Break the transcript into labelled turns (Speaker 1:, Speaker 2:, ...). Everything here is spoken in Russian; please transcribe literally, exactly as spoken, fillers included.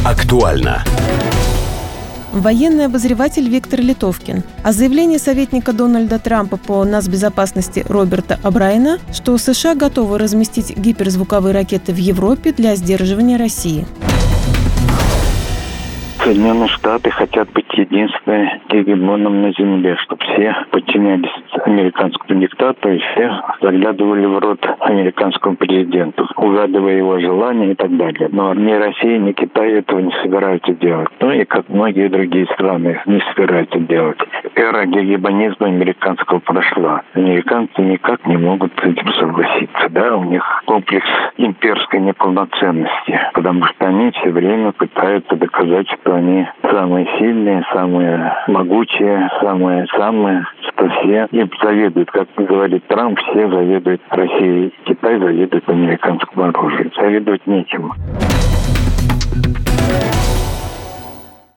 Speaker 1: Актуально.
Speaker 2: Военный обозреватель Виктор Литовкин. О заявлении советника Дональда Трампа по нацбезопасности Роберта О'Брайена, что США готовы разместить гиперзвуковые ракеты в Европе для сдерживания России.
Speaker 3: Соединенные Штаты хотят быть единственным гегемоном на Земле, чтобы все подчинялись американскому диктату и все заглядывали в рот американскому президенту, угадывая его желания и так далее. Но ни Россия, ни Китай этого не собираются делать. Ну и как многие другие страны не собираются делать. Эра гегемонизма американского прошла. Американцы никак не могут с этим согласиться. Да, у них комплекс имперской неполноценности, потому что они все время пытаются доказать, что они самые сильные, самые могучие, самые-самые, что все им завидуют. Как говорит Трамп, все завидуют России. Китай завидует американскому оружию. Завидовать нечему.